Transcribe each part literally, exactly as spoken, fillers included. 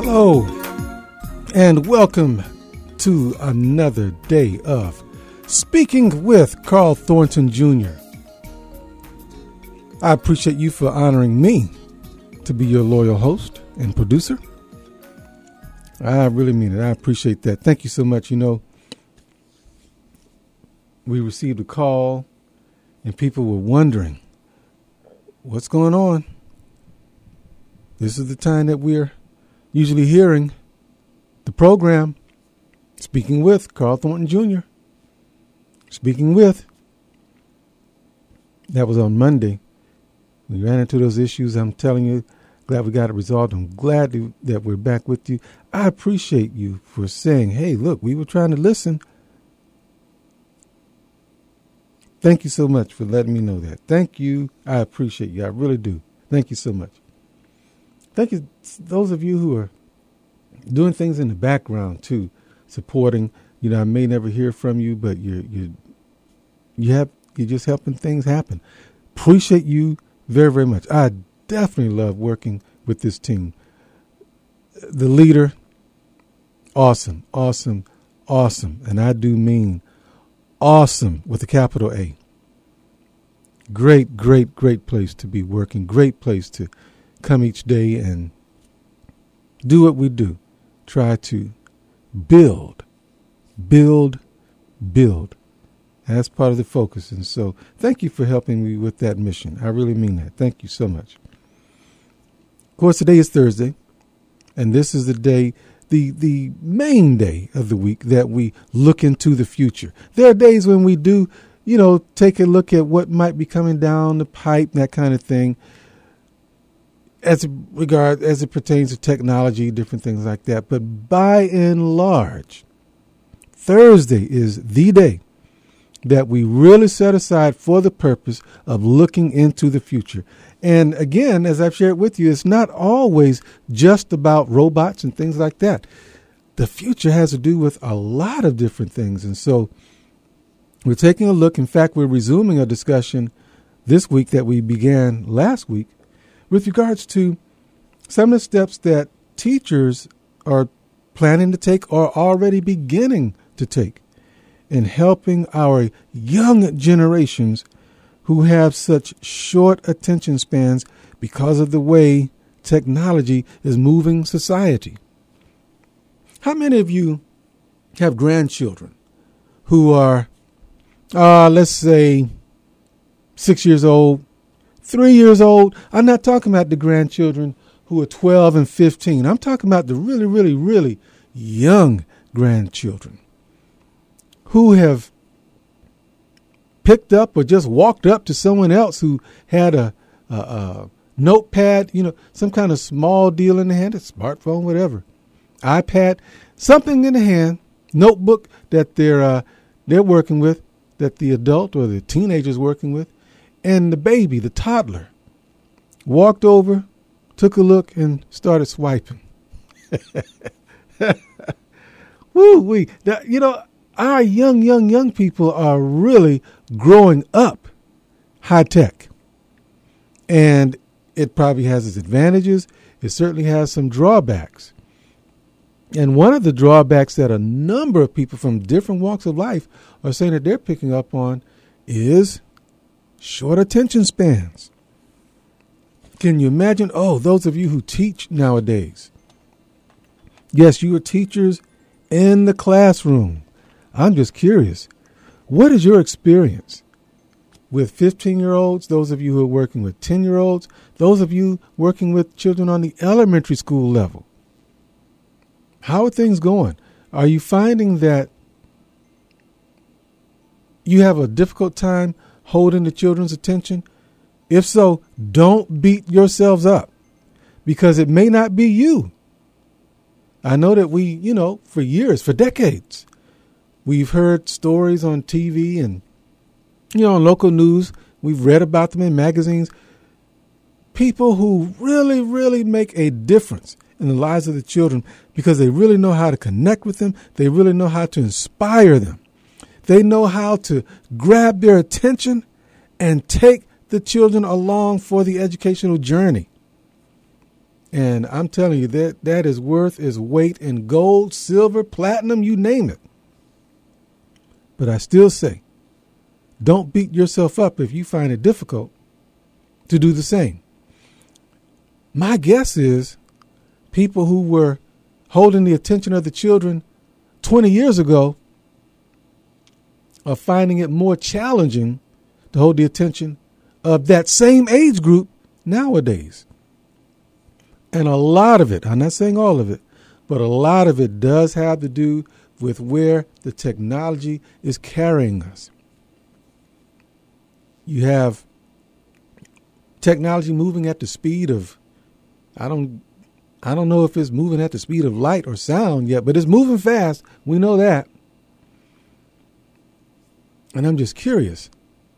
Hello, and welcome to another day of Speaking with Carl Thornton Junior I appreciate you for honoring me to be your loyal host and producer. I really mean it. I appreciate that. Thank you so much. You know, we received a call and people were wondering, what's going on? This is the time that we're usually hearing the program Speaking with Carl Thornton Junior Speaking with. That was on Monday. We ran into those issues. I'm telling you, glad we got it resolved. I'm glad to, that we're back with you. I appreciate you for saying, hey, look, we were trying to listen. Thank you so much for letting me know that. Thank you. I appreciate you. I really do. Thank you so much. Thank you, those of you who are doing things in the background too, supporting. You know, I may never hear from you, but you're you you have you're just helping things happen. Appreciate you very very much. I definitely love working with this team. The leader, awesome, awesome, awesome, and I do mean awesome with a capital A. Great, great, great place to be working. Great place to come each day and do what we do. Try to build, build, build. That's part of the focus. And so thank you for helping me with that mission. I really mean that. Thank you so much. Of course, today is Thursday, and this is the day, the, the main day of the week that we look into the future. There are days when we do, you know, take a look at what might be coming down the pipe, that kind of thing. As regard as it pertains to technology, different things like that. But by and large, Thursday is the day that we really set aside for the purpose of looking into the future. And again, as I've shared with you, it's not always just about robots and things like that. The future has to do with a lot of different things. And so we're taking a look. In fact, we're resuming a discussion this week that we began last week with regards to some of the steps that teachers are planning to take or already beginning to take in helping our young generations who have such short attention spans because of the way technology is moving society. How many of you have grandchildren who are, uh, let's say, six years old, three years old? I'm not talking about the grandchildren who are twelve and fifteen. I'm talking about the really, really, really young grandchildren who have picked up or just walked up to someone else who had a, a, a notepad, you know, some kind of small deal in the hand, a smartphone, whatever, iPad, something in the hand, notebook that they're uh, they're working with, that the adult or the teenager's working with. And the baby, the toddler, walked over, took a look, and started swiping. Woo wee! You know, our young, young, young people are really growing up high tech. And it probably has its advantages. It certainly has some drawbacks. And one of the drawbacks that a number of people from different walks of life are saying that they're picking up on is short attention spans. Can you imagine? Oh, those of you who teach nowadays. Yes, you are teachers in the classroom. I'm just curious. What is your experience with fifteen-year-olds, those of you who are working with ten-year-olds, those of you working with children on the elementary school level? How are things going? Are you finding that you have a difficult time holding the children's attention? If so, don't beat yourselves up because it may not be you. I know that we, you know, for years, for decades, we've heard stories on T V and, you know, on local news. We've read about them in magazines. People who really, really make a difference in the lives of the children because they really know how to connect with them. They really know how to inspire them. They know how to grab their attention and take the children along for the educational journey. And I'm telling you that that is worth its weight in gold, silver, platinum, you name it. But I still say, don't beat yourself up if you find it difficult to do the same. My guess is people who were holding the attention of the children twenty years ago are finding it more challenging to hold the attention of that same age group nowadays. And a lot of it, I'm not saying all of it, but a lot of it does have to do with where the technology is carrying us. You have technology moving at the speed of, I don't, I don't know if it's moving at the speed of light or sound yet, but it's moving fast. We know that. And I'm just curious,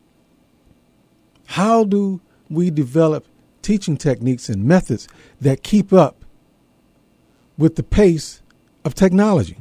how do we develop teaching techniques and methods that keep up with the pace of technology?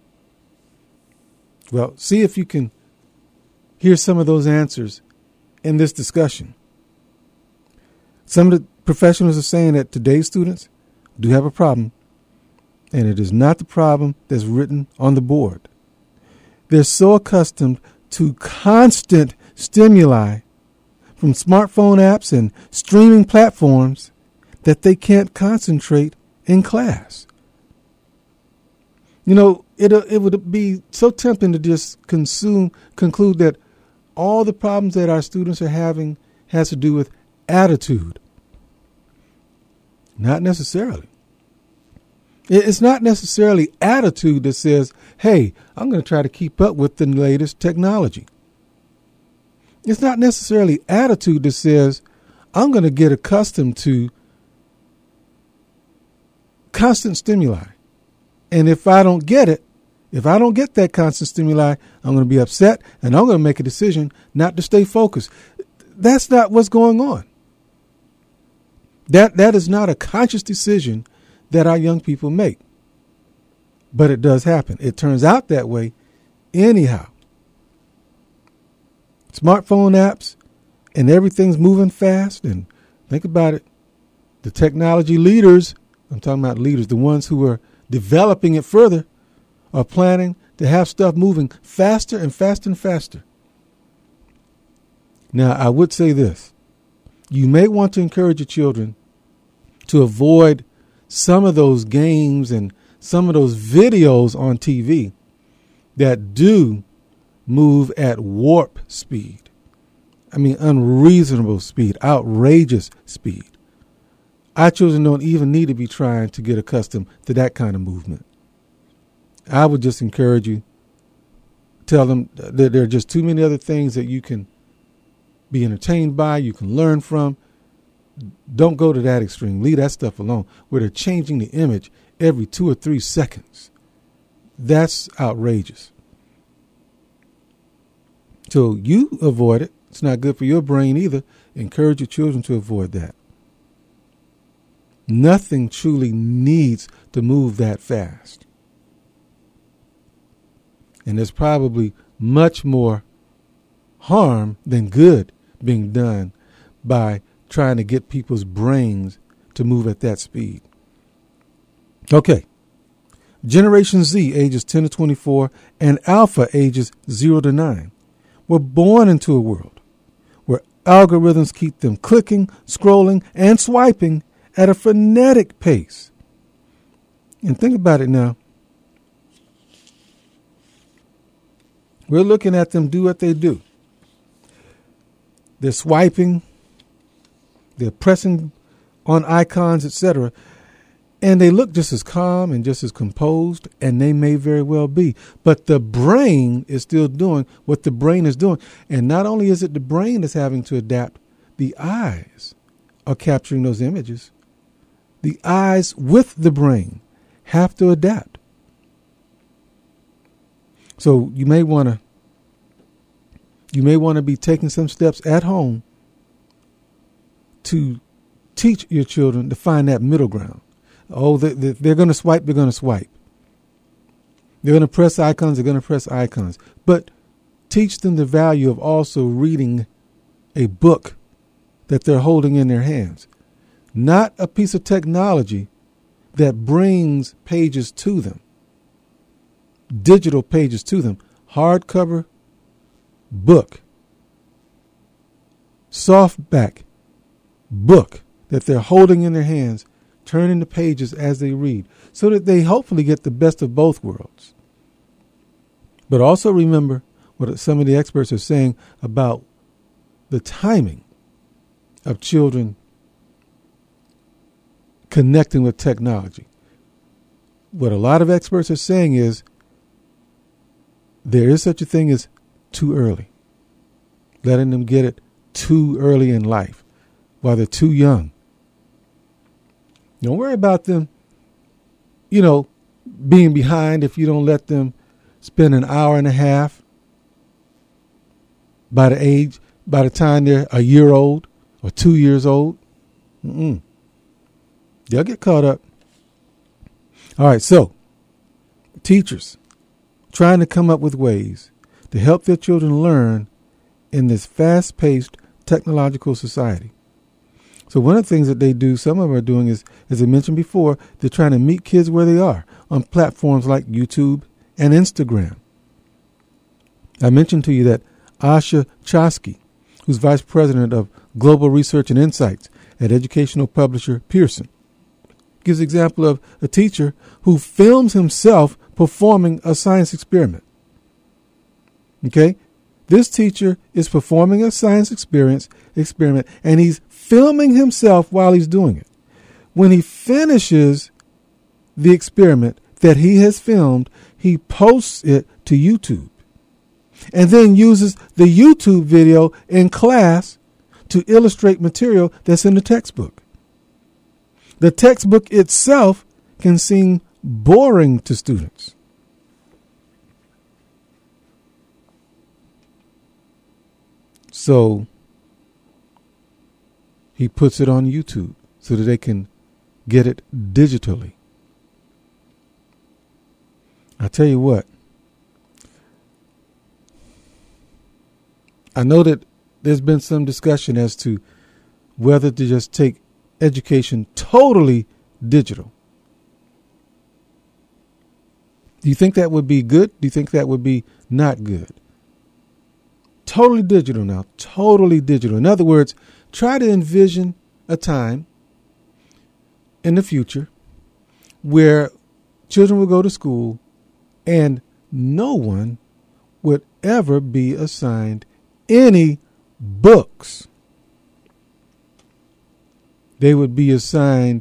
Well, see if you can hear some of those answers in this discussion. Some of the professionals are saying that today's students do have a problem, and it is not the problem that's written on the board. They're so accustomed to constant stimuli from smartphone apps and streaming platforms that they can't concentrate in class. You know, it it would be so tempting to just consume, conclude that all the problems that our students are having has to do with attitude. Not necessarily. It's not necessarily attitude that says, hey, I'm going to try to keep up with the latest technology. It's not necessarily attitude that says, I'm going to get accustomed to constant stimuli. And if I don't get it, if I don't get that constant stimuli, I'm going to be upset and I'm going to make a decision not to stay focused. That's not what's going on. That that is not a conscious decision that our young people make. But it does happen. It turns out that way anyhow. Smartphone apps and everything's moving fast. And think about it. The technology leaders, I'm talking about leaders, the ones who are developing it further, are planning to have stuff moving faster and faster and faster. Now, I would say this. You may want to encourage your children to avoid some of those games and some of those videos on T V that do move at warp speed. I mean, unreasonable speed, outrageous speed. Our children don't even need to be trying to get accustomed to that kind of movement. I would just encourage you, tell them that there are just too many other things that you can be entertained by, you can learn from. Don't go to that extreme. Leave that stuff alone, where they're changing the image every two or three seconds. That's outrageous. So you avoid it. It's not good for your brain either. Encourage your children to avoid that. Nothing truly needs to move that fast. And there's probably much more harm than good being done by trying to get people's brains to move at that speed. Okay. Generation Z, ages ten to twenty-four, and Alpha, ages zero to nine, were born into a world where algorithms keep them clicking, scrolling, and swiping at a frenetic pace. And think about it now. We're looking at them do what they do. They're swiping, they're pressing on icons, et cetera, and they look just as calm and just as composed, and they may very well be. But the brain is still doing what the brain is doing. And not only is it the brain that's having to adapt, the eyes are capturing those images. The eyes with the brain have to adapt. So you may want to you may want to be taking some steps at home to teach your children to find that middle ground. Oh, they, they, they're going to swipe, they're going to swipe. They're going to press icons, they're going to press icons. But teach them the value of also reading a book that they're holding in their hands. not a piece of technology that brings pages to them, digital pages to them, hardcover book, softback book that they're holding in their hands, turning the pages as they read, so that they hopefully get the best of both worlds. But also remember what some of the experts are saying about the timing of children connecting with technology. What a lot of experts are saying is there is such a thing as too early, letting them get it too early in life while they're too young. Don't worry about them, you know, being behind if you don't let them spend an hour and a half by the age, by the time they're a year old or two years old. Mm-mm. They'll get caught up. All right, so teachers trying to come up with ways to help their children learn in this fast-paced technological society. So one of the things that they do, some of them are doing is, as I mentioned before, they're trying to meet kids where they are on platforms like YouTube and Instagram. I mentioned to you that Asha Chosky, who's vice president of Global Research and Insights at educational publisher Pearson, gives an example of a teacher who films himself performing a science experiment. Okay? This teacher is performing a science experience experiment, and he's filming himself while he's doing it. When he finishes the experiment that he has filmed, he posts it to YouTube and then uses the YouTube video in class to illustrate material that's in the textbook. The textbook itself can seem boring to students. So he puts it on YouTube so that they can get it digitally. I tell you what, I know that there's been some discussion as to whether to just take education totally digital. Do you think that would be good? Do you think that would be not good? Totally digital now, totally digital. In other words, try to envision a time in the future where children will go to school and no one would ever be assigned any books. They would be assigned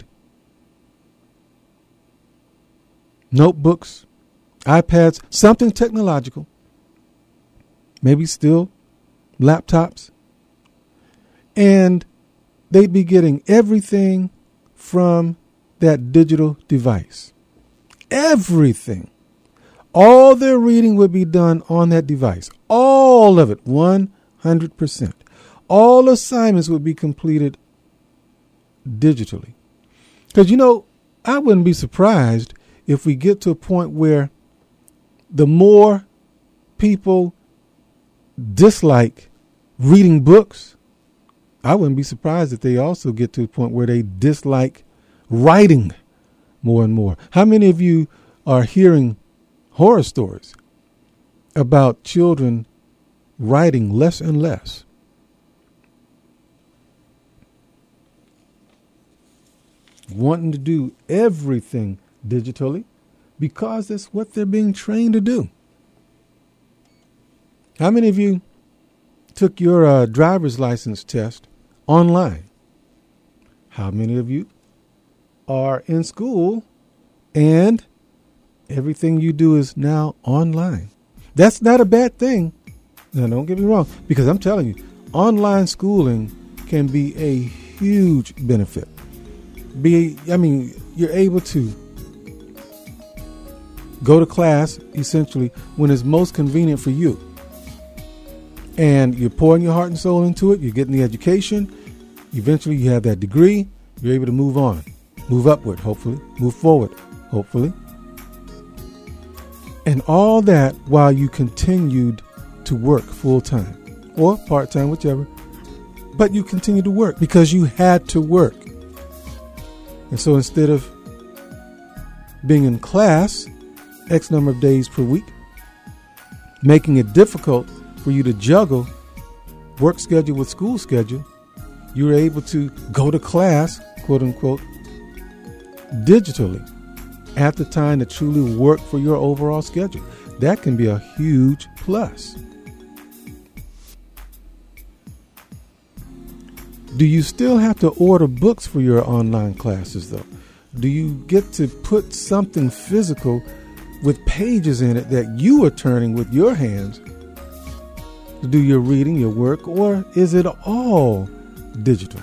notebooks, iPads, something technological, maybe still laptops, and they'd be getting everything from that digital device. Everything. All their reading would be done on that device. All of it, one hundred percent. All assignments would be completed digitally. Because, you know, I wouldn't be surprised if we get to a point where the more people dislike reading books, I wouldn't be surprised if they also get to a point where they dislike writing more and more. How many of you are hearing horror stories about children writing less and less? Wanting to do everything digitally because that's what they're being trained to do. How many of you took your uh, driver's license test online? How many of you are in school and everything you do is now online? That's not a bad thing. Now, don't get me wrong, because I'm telling you, online schooling can be a huge benefit. Be, I mean, you're able to go to class essentially when it's most convenient for you. And you're pouring your heart and soul into it. You're getting the education. Eventually you have that degree. You're able to move on, move upward, hopefully, move forward, hopefully. And all that while you continued to work full time or part time, whichever. But you continue to work because you had to work. And so instead of being in class X number of days per week, making it difficult for you to juggle work schedule with school schedule, you're able to go to class, quote unquote, digitally at the time that truly work for your overall schedule. That can be a huge plus. Do you still have to order books for your online classes, though? Do you get to put something physical with pages in it that you are turning with your hands to do your reading, your work, or is it all digital?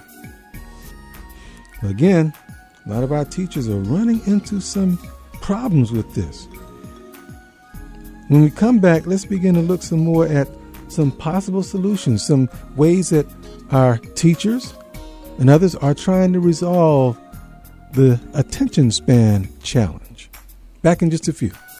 Again, a lot of our teachers are running into some problems with this. When we come back, let's begin to look some more at some possible solutions, some ways that our teachers and others are trying to resolve the attention span challenge. Back in just a few.